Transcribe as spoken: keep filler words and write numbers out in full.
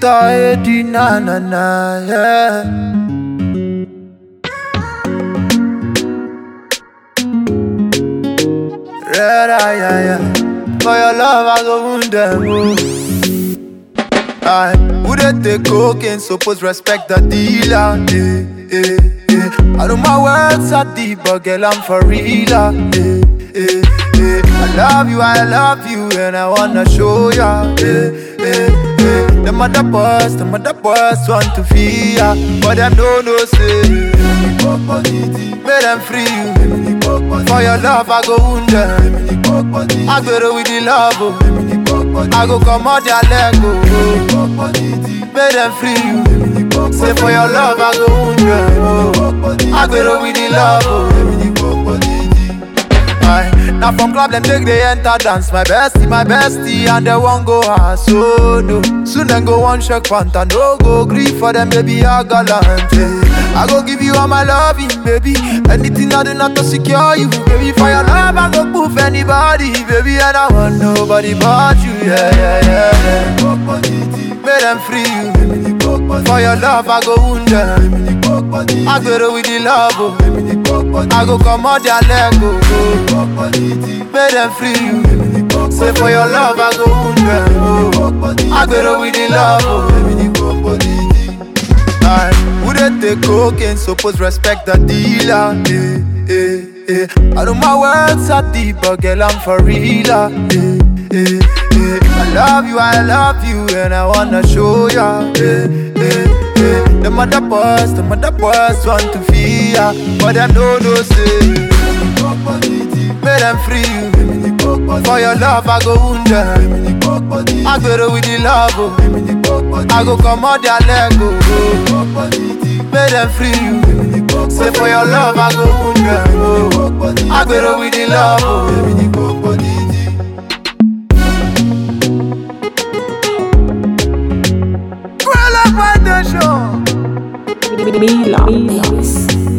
Victor Eddie, na na na, yeah. Red eye, yeah, yeah. For your love, I go wound them, oh. Aye, who they take cocaine, suppose respect the dealer, eh, eh, eh. I know my words are deep, but girl, I'm for real, eh, eh, eh. I love you, I love you, and I wanna show ya, eh, eh, eh. The mother boys, the mother boys want to feel ya, but them don't know, say, make them free you. For your love, I go wound them. I go with the love, oh. I go come out their leg, oh. Make them free you. Say for your love, I go wound them, oh. I go with the love, oh. Aye. Now from club them take they enter dance. My bestie, my bestie, and they won't go ass, so no. Soon then go one shake panta, no go grief for them, baby, I gallant, eh. I go give you all my loving, baby. Anything I do not to secure you, baby. For your love, I go proof anybody, baby. And I want nobody but you, yeah, yeah, yeah, yeah. Make them free you. For your love, I go wound them. I go with the love, oh. I go come out their leg, oh. Make them free you. Say for your love, I go wound them, oh. I go with the love, oh. Aye, who they take cocaine, suppose respect the dealer, eh, eh, eh. I know my words are deep, but girl, I'm for real, eh, eh, eh. I love you, I love you, and I wanna show ya, eh, eh, eh. The mother boys, the mother boys want to feel ya, but them don't know, say, make them free you. For your love, I go wound them. I go with the love, oh. I go come out their leg, oh. Make them free you. Say for your love, I go wound them, oh. I go with the love, oh. Girl, up on the show. Mila.